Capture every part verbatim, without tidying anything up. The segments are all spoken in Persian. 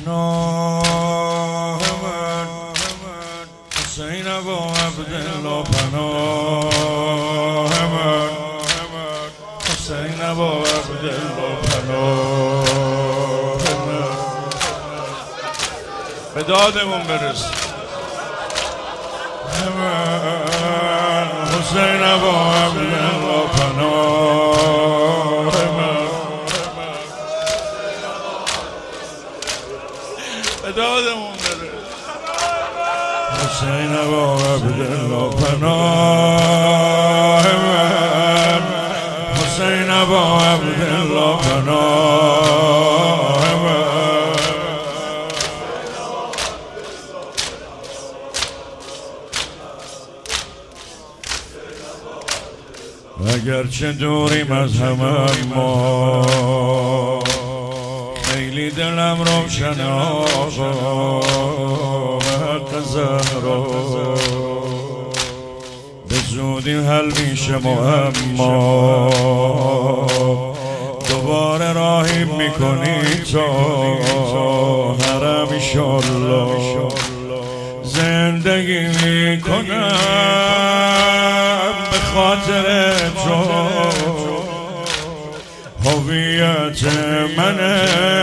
پناه من حسین ابا عبدالله پناه من حسین ابا عبدالله پناه من به دادمون برس حسین ابا عبدالله پناه من به دادمون برس حسین ابا عبدالله پناه من حسین ابا عبدالله پناه من اگرچه دوریم از همه اما خیلی دلم روشن آقا حق زهرا به زودی حل میشه معما دوباره راهی میکنی تا حرم انشالله زندگی میکنم به خاطر تو هویت منه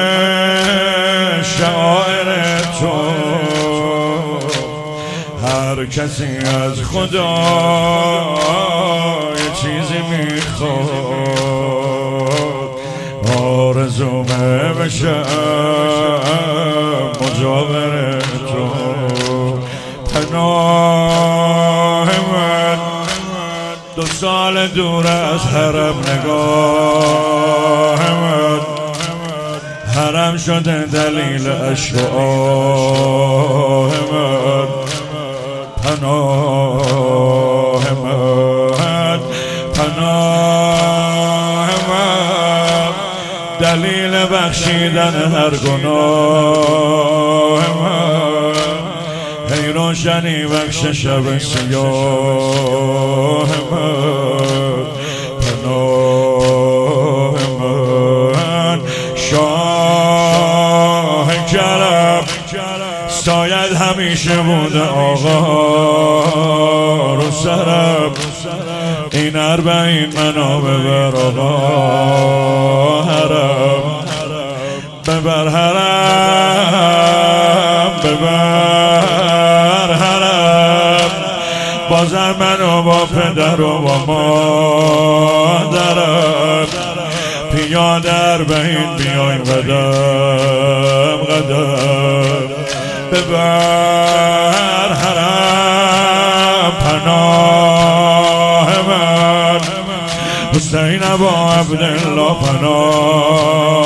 شاعر تو هر کسی از خدا یه چیزی میخواد آرزومه بشم مجاور تو پناه من دو سال دور از حرم نگاه من حرم شده دلیل اشعاه من پناه من پناه من دلیل بخشیدن هر گناه من ای روشنی بخش شب سیاه من پناه من شاه کرم ساید همیشه بوده آقا رو سرم این اربعین منو ببر آقا حرم ببر حرم ببر حرم بازم منو با پدر و با مادرم پیاده اربعین بیاین قدم قدم ببر حرم پناه من حسین ابا عبدالله پناه